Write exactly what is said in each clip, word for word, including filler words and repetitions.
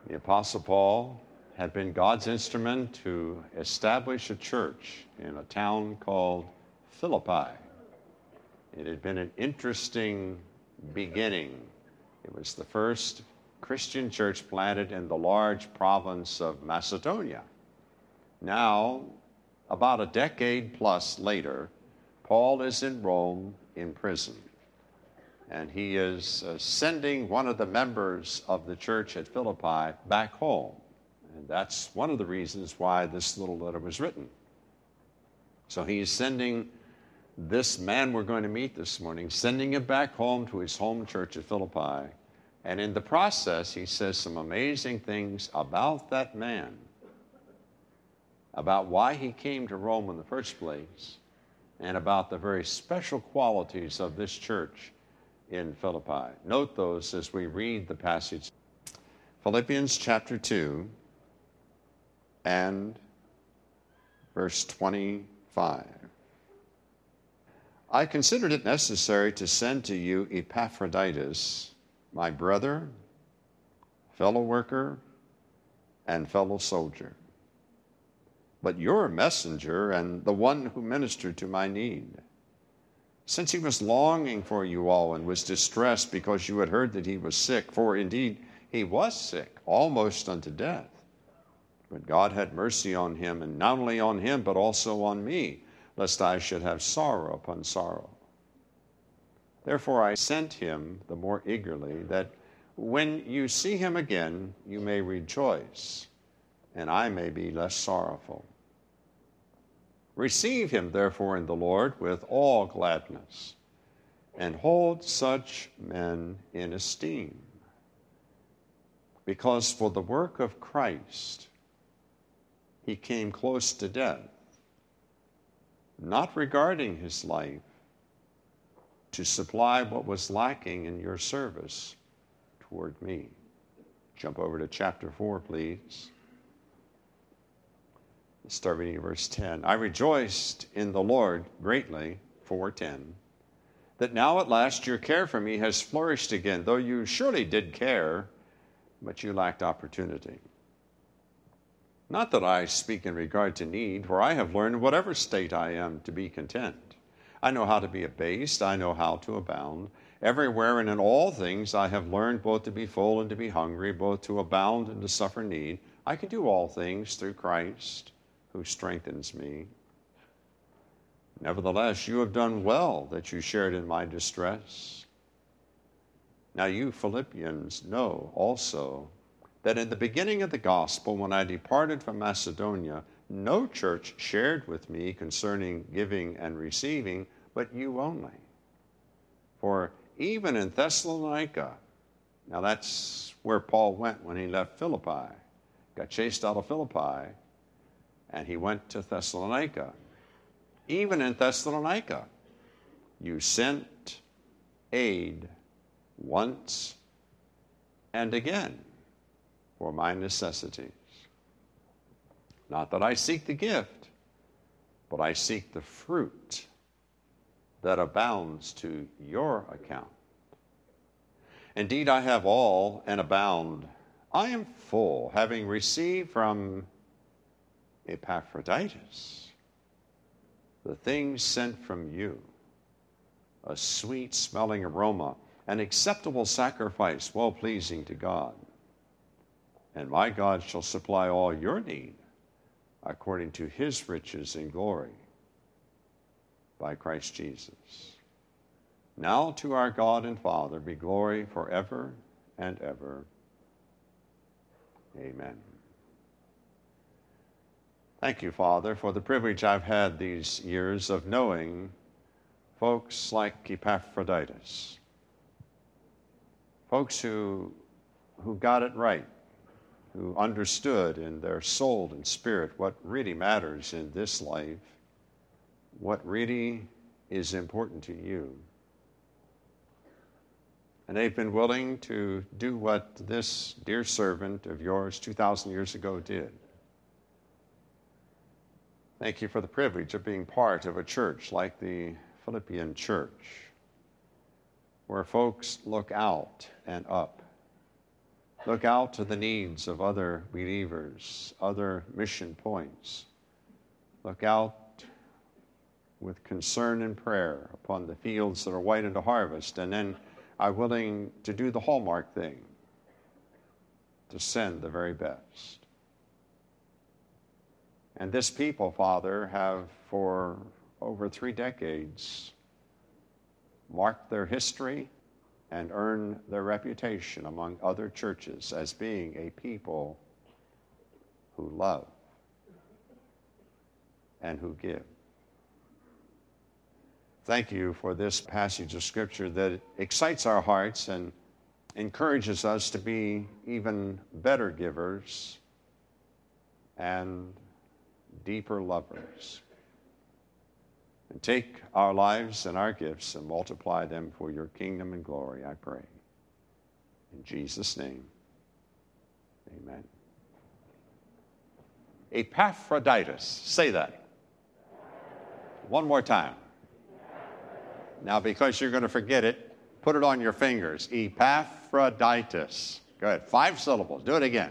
The Apostle Paul had been God's instrument to establish a church in a town called Philippi. It had been an interesting beginning. It was the first Christian church planted in the large province of Macedonia. Now, about a decade plus later, Paul is in Rome in prison. And he is uh, sending one of the members of the church at Philippi back home. And that's one of the reasons why this little letter was written. So he's sending this man we're going to meet this morning, sending him back home to his home church at Philippi. And in the process, he says some amazing things about that man, about why he came to Rome in the first place, and about the very special qualities of this church in Philippi. Note those as we read the passage. Philippians chapter two and verse twenty-five. I considered it necessary to send to you Epaphroditus, my brother, fellow worker, and fellow soldier. But you're a messenger and the one who ministered to my need. Since he was longing for you all and was distressed because you had heard that he was sick, for indeed he was sick, almost unto death. But God had mercy on him, and not only on him, but also on me, lest I should have sorrow upon sorrow. Therefore I sent him the more eagerly, that when you see him again, you may rejoice, and I may be less sorrowful. Receive him, therefore, in the Lord with all gladness, and hold such men in esteem. Because for the work of Christ, he came close to death, not regarding his life, to supply what was lacking in your service toward me. Jump over to chapter four, please. Start reading verse ten. I rejoiced in the Lord greatly, four ten, that now at last your care for me has flourished again, though you surely did care, but you lacked opportunity. Not that I speak in regard to need, for I have learned whatever state I am to be content. I know how to be abased, I know how to abound. Everywhere and in all things I have learned both to be full and to be hungry, both to abound and to suffer need. I can do all things through Christ, who strengthens me. Nevertheless, you have done well that you shared in my distress. Now you Philippians know also that in the beginning of the gospel, when I departed from Macedonia, no church shared with me concerning giving and receiving, but you only. For even in Thessalonica, now that's where Paul went when he left Philippi, got chased out of Philippi, and he went to Thessalonica. Even in Thessalonica, you sent aid once and again for my necessities. Not that I seek the gift, but I seek the fruit that abounds to your account. Indeed, I have all and abound. I am full, having received from Epaphroditus the things sent from you, a sweet-smelling aroma, an acceptable sacrifice, well-pleasing to God. And my God shall supply all your need according to his riches in glory by Christ Jesus. Now to our God and Father be glory forever and ever. Amen. Thank you, Father, for the privilege I've had these years of knowing folks like Epaphroditus, folks who, who got it right, who understood in their soul and spirit what really matters in this life, what really is important to you. And they've been willing to do what this dear servant of yours two thousand years ago did. Thank you for the privilege of being part of a church like the Philippian church, where folks look out and up, Look out to the needs of other believers, other mission points. Look out with concern and prayer upon the fields that are white unto harvest, and then are willing to do the hallmark thing, to send the very best. And this people, Father, have for over three decades marked their history and earned their reputation among other churches as being a people who love and who give. Thank you for this passage of Scripture that excites our hearts and encourages us to be even better givers and deeper lovers. And take our lives and our gifts and multiply them for your kingdom and glory, I pray. In Jesus' name, amen. Epaphroditus. Say that. One more time. Now, because you're going to forget it, put it on your fingers. Epaphroditus. Go ahead. Five syllables. Do it again.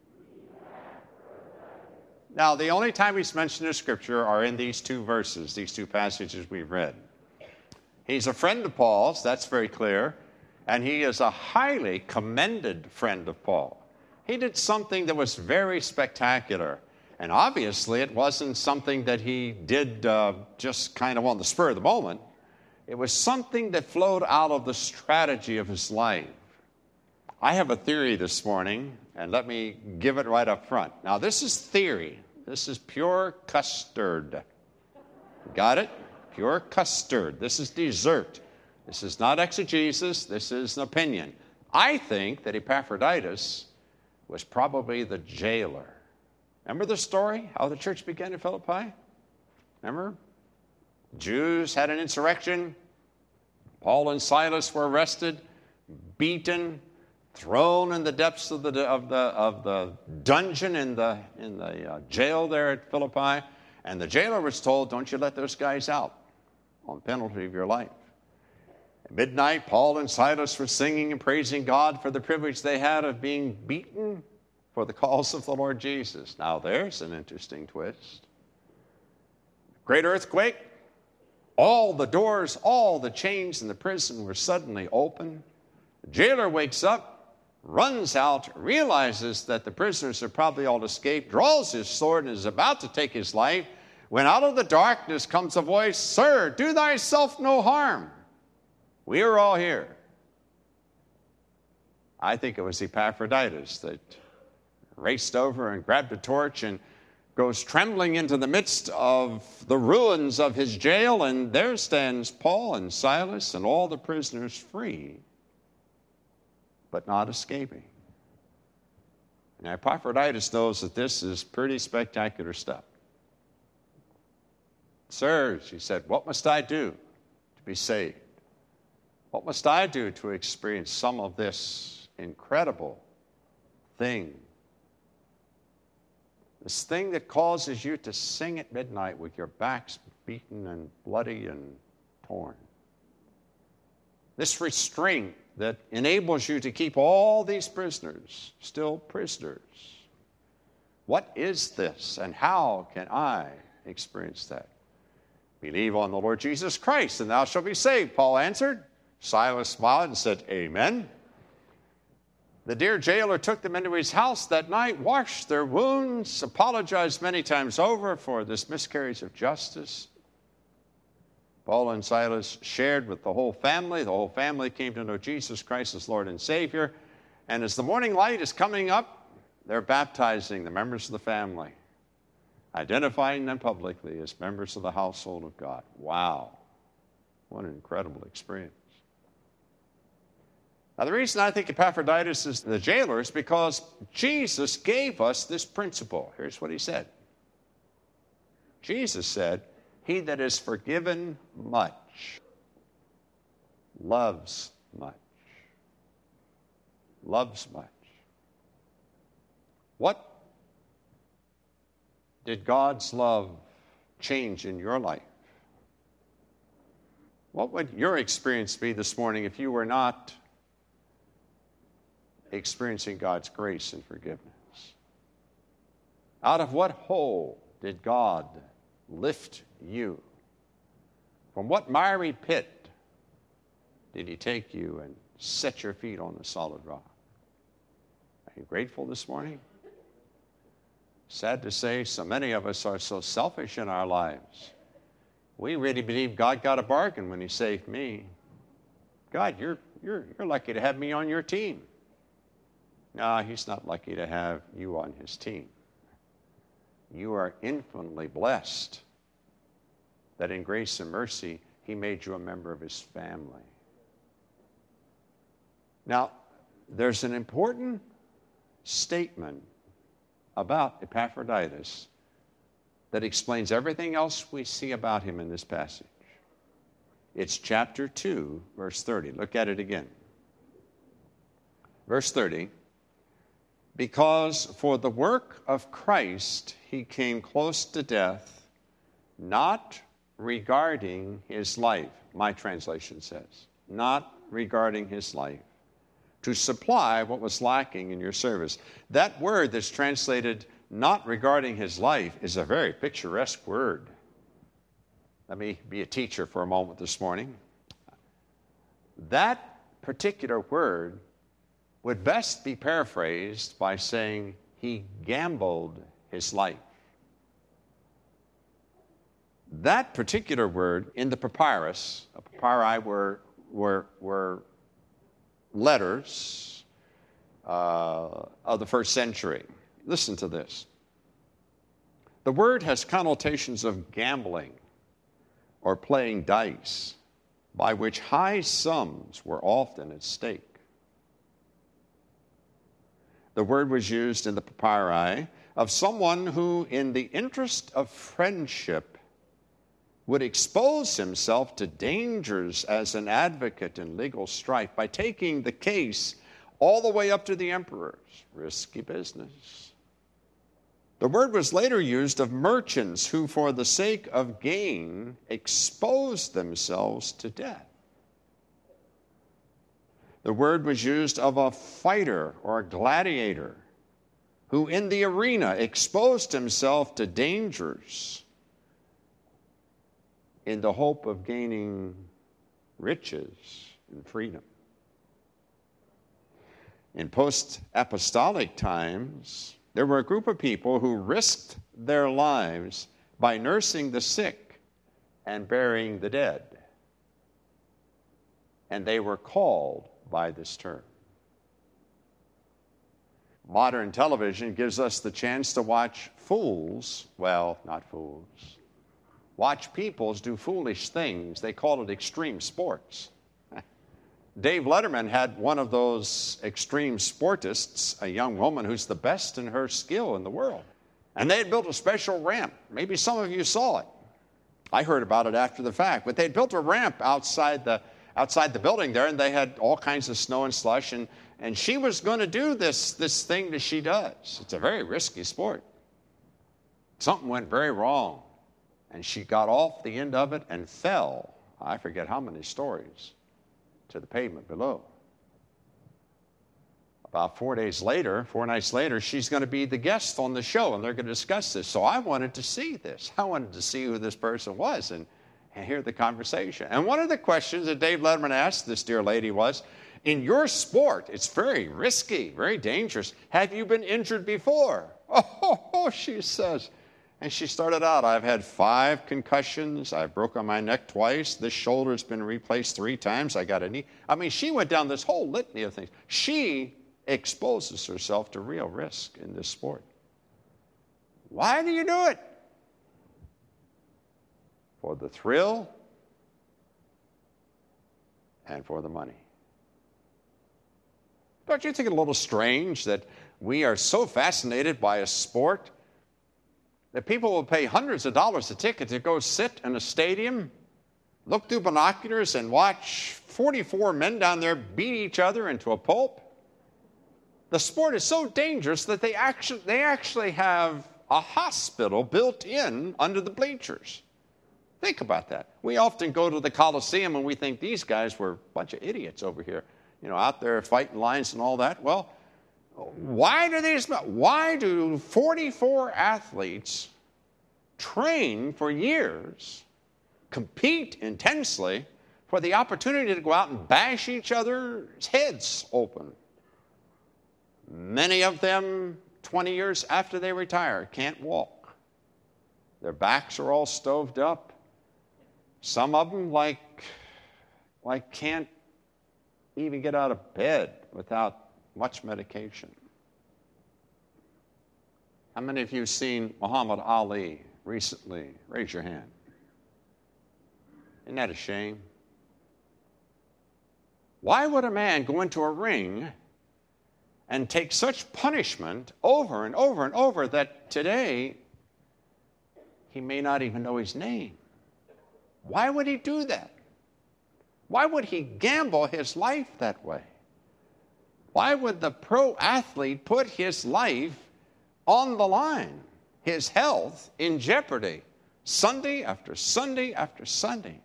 Now, the only time he's mentioned in Scripture are in these two verses, these two passages we've read. He's a friend of Paul's, that's very clear, and he is a highly commended friend of Paul. He did something that was very spectacular, and obviously it wasn't something that he did uh, just kind of on the spur of the moment. It was something that flowed out of the strategy of his life. I have a theory this morning, and let me give it right up front. Now, this is theory. This is pure custard. Got it? Pure custard. This is dessert. This is not exegesis. This is an opinion. I think that Epaphroditus was probably the jailer. Remember the story, how the church began in Philippi? Remember? Jews had an insurrection. Paul and Silas were arrested, beaten, thrown in the depths of the of the of the dungeon in the in the uh, jail there at Philippi, and the jailer was told, "Don't you let those guys out, on penalty of your life." At midnight, Paul and Silas were singing and praising God for the privilege they had of being beaten for the cause of the Lord Jesus. Now, there's an interesting twist. Great earthquake. All the doors, all the chains in the prison were suddenly open. The jailer wakes up, runs out, realizes that the prisoners are probably all escaped, draws his sword and is about to take his life, when out of the darkness comes a voice, "Sir, do thyself no harm. We are all here." I think it was Epaphroditus that raced over and grabbed a torch and goes trembling into the midst of the ruins of his jail, and there stands Paul and Silas and all the prisoners free, but not escaping. Now, Epaphroditus knows that this is pretty spectacular stuff. "Sir," she said, "what must I do to be saved? What must I do to experience some of this incredible thing? This thing that causes you to sing at midnight with your backs beaten and bloody and torn. This restraint that enables you to keep all these prisoners still prisoners. What is this, and how can I experience that?" "Believe on the Lord Jesus Christ, and thou shalt be saved," Paul answered. Silas smiled and said, "Amen." The dear jailer took them into his house that night, washed their wounds, apologized many times over for this miscarriage of justice. Paul and Silas shared with the whole family. The whole family came to know Jesus Christ as Lord and Savior. And as the morning light is coming up, they're baptizing the members of the family, identifying them publicly as members of the household of God. Wow. What an incredible experience. Now, the reason I think Epaphroditus is the jailer is because Jesus gave us this principle. Here's what he said. Jesus said, "He that is forgiven much loves much." Loves much. What did God's love change in your life? What would your experience be this morning if you were not experiencing God's grace and forgiveness? Out of what hole did God lift you? From what miry pit did he take you and set your feet on the solid rock? Are you grateful this morning? Sad to say, so many of us are so selfish in our lives. We really believe God got a bargain when he saved me. God, you're, you're, you're lucky to have me on your team. No, he's not lucky to have you on his team. You are infinitely blessed that in grace and mercy, he made you a member of his family. Now, there's an important statement about Epaphroditus that explains everything else we see about him in this passage. It's chapter two, verse thirty. Look at it again. Verse thirty, because for the work of Christ he came close to death, not regarding his life, my translation says, not regarding his life, to supply what was lacking in your service. That word that's translated not regarding his life is a very picturesque word. Let me be a teacher for a moment this morning. That particular word would best be paraphrased by saying he gambled his life. That particular word in the papyrus, a papyri were, were, were letters uh, of the first century. Listen to this. The word has connotations of gambling or playing dice, by which high sums were often at stake. The word was used in the papyri of someone who, in the interest of friendship, would expose himself to dangers as an advocate in legal strife by taking the case all the way up to the emperors. Risky business. The word was later used of merchants who, for the sake of gain, exposed themselves to death. The word was used of a fighter or a gladiator who, in the arena, exposed himself to dangers in the hope of gaining riches and freedom. In post-apostolic times, there were a group of people who risked their lives by nursing the sick and burying the dead. And they were called by this term. Modern television gives us the chance to watch fools, well, not fools, watch peoples do foolish things. They call it extreme sports. Dave Letterman had one of those extreme sportists, a young woman who's the best in her skill in the world. And they had built a special ramp. Maybe some of you saw it. I heard about it after the fact. But they'd built a ramp outside the, outside the building there, and they had all kinds of snow and slush. And, and she was going to do this, this thing that she does. It's a very risky sport. Something went very wrong. And she got off the end of it and fell, I forget how many stories, to the pavement below. About four days later, four nights later, she's going to be the guest on the show, and they're going to discuss this. So I wanted to see this. I wanted to see who this person was and, and hear the conversation. And one of the questions that Dave Letterman asked this dear lady was, in your sport, it's very risky, very dangerous. Have you been injured before? Oh, she says. And she started out, I've had five concussions. I've broken my neck twice. This shoulder's been replaced three times. I got a knee. I mean, she went down this whole litany of things. She exposes herself to real risk in this sport. Why do you do it? For the thrill and for the money. Don't you think it a little strange that we are so fascinated by a sport that people will pay hundreds of dollars a ticket to go sit in a stadium, look through binoculars, and watch forty-four men down there beat each other into a pulp? The sport is so dangerous that they actually, they actually have a hospital built in under the bleachers. Think about that. We often go to the Coliseum and we think these guys were a bunch of idiots over here, you know, out there fighting lions and all that. Well, Why do these, why do forty-four athletes train for years, compete intensely for the opportunity to go out and bash each other's heads open? Many of them, twenty years after they retire, can't walk. Their backs are all stoved up. Some of them, like, like can't even get out of bed without much medication. How many of you have seen Muhammad Ali recently? Raise your hand. Isn't that a shame? Why would a man go into a ring and take such punishment over and over and over that today he may not even know his name? Why would he do that? Why would he gamble his life that way? Why would the pro athlete put his life on the line, his health in jeopardy, Sunday after Sunday after Sunday?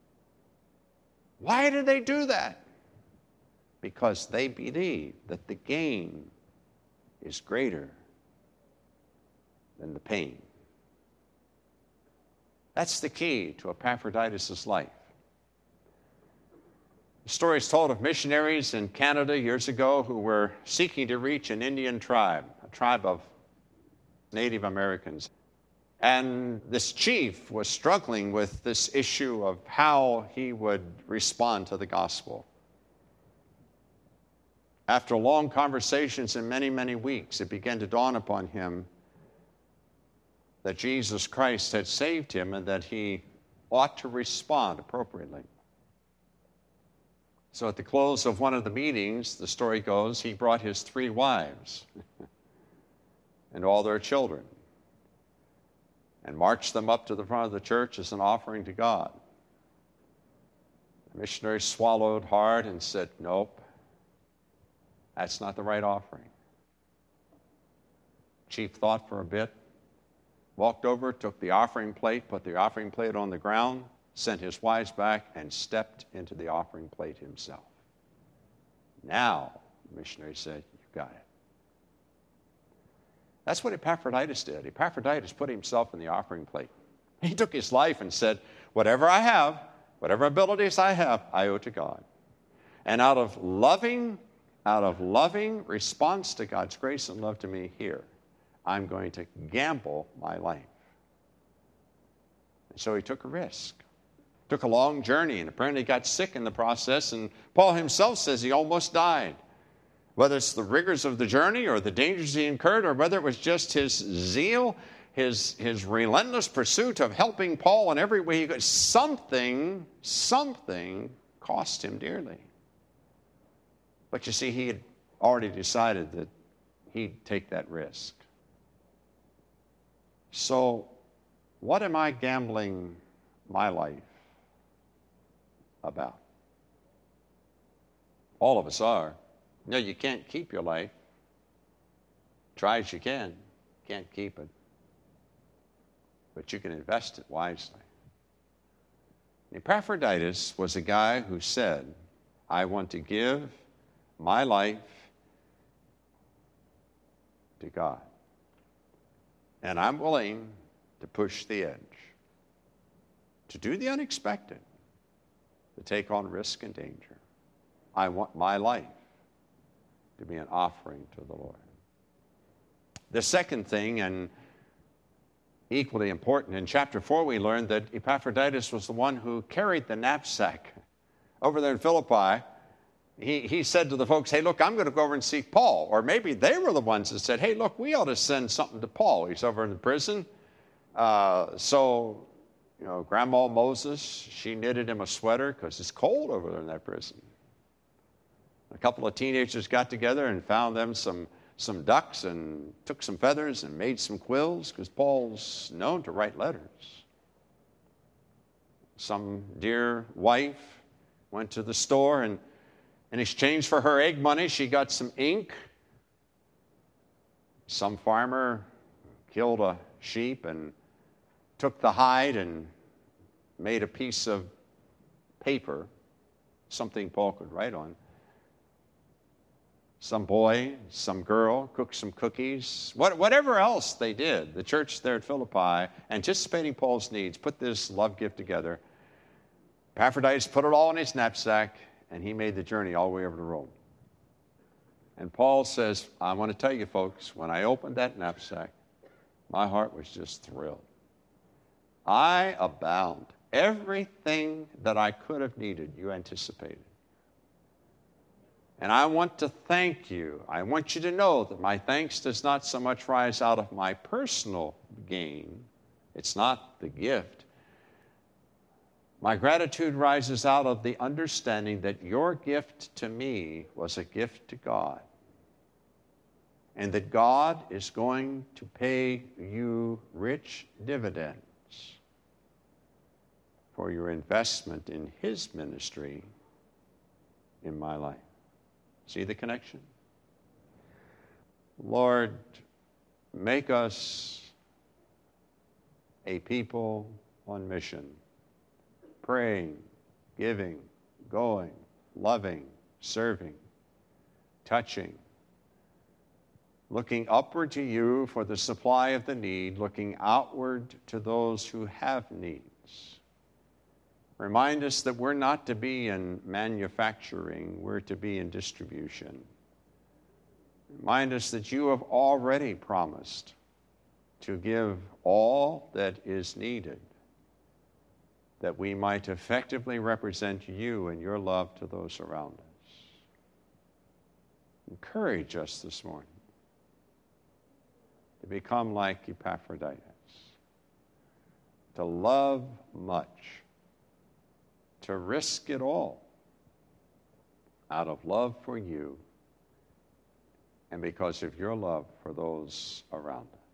Why do they do that? Because they believe that the gain is greater than the pain. That's the key to Epaphroditus' life. The story is told of missionaries in Canada years ago who were seeking to reach an Indian tribe, a tribe of Native Americans. And this chief was struggling with this issue of how he would respond to the gospel. After long conversations and many, many weeks, it began to dawn upon him that Jesus Christ had saved him and that he ought to respond appropriately. So at the close of one of the meetings, the story goes, he brought his three wives and all their children and marched them up to the front of the church as an offering to God. The missionary swallowed hard and said, "Nope, that's not the right offering." Chief thought for a bit, walked over, took the offering plate, put the offering plate on the ground, sent his wives back, and stepped into the offering plate himself. "Now," the missionary said, "you've got it." That's what Epaphroditus did. Epaphroditus put himself in the offering plate. He took his life and said, whatever I have, whatever abilities I have, I owe to God. And out of loving, out of loving response to God's grace and love to me here, I'm going to gamble my life. And so he took a risk. Took a long journey and apparently got sick in the process. And Paul himself says he almost died. Whether it's the rigors of the journey or the dangers he incurred, or whether it was just his zeal, his, his relentless pursuit of helping Paul in every way he could, something, something cost him dearly. But you see, he had already decided that he'd take that risk. So, what am I gambling my life about? All of us are. No, you can't keep your life. Try as you can. Can't keep it. But you can invest it wisely. Epaphroditus was a guy who said, I want to give my life to God. And I'm willing to push the edge, to do the unexpected, to take on risk and danger. I want my life to be an offering to the Lord. The second thing, and equally important, in chapter four we learned that Epaphroditus was the one who carried the knapsack. Over there in Philippi, he, he said to the folks, hey, look, I'm going to go over and see Paul. Or maybe they were the ones that said, hey, look, we ought to send something to Paul. He's over in the prison. Uh, so, you know, Grandma Moses, she knitted him a sweater because it's cold over there in that prison. A couple of teenagers got together and found them some, some ducks and took some feathers and made some quills because Paul's known to write letters. Some dear wife went to the store and in exchange for her egg money, she got some ink. Some farmer killed a sheep and took the hide and made a piece of paper, something Paul could write on. some boy, some girl, cook some cookies, what, whatever else they did. The church there at Philippi, anticipating Paul's needs, put this love gift together. Epaphroditus put it all in his knapsack, and he made the journey all the way over to Rome. And Paul says, I want to tell you folks, when I opened that knapsack, my heart was just thrilled. I abound. Everything that I could have needed, you anticipated. And I want to thank you. I want you to know that my thanks does not so much rise out of my personal gain. It's not the gift. My gratitude rises out of the understanding that your gift to me was a gift to God. And that God is going to pay you rich dividends for your investment in His ministry in my life. See the connection? Lord, make us a people on mission, praying, giving, going, loving, serving, touching, looking upward to you for the supply of the need, looking outward to those who have needs. Remind us that we're not to be in manufacturing, we're to be in distribution. Remind us that you have already promised to give all that is needed, that we might effectively represent you and your love to those around us. Encourage us this morning to become like Epaphroditus, to love much, to risk it all out of love for you and because of your love for those around us.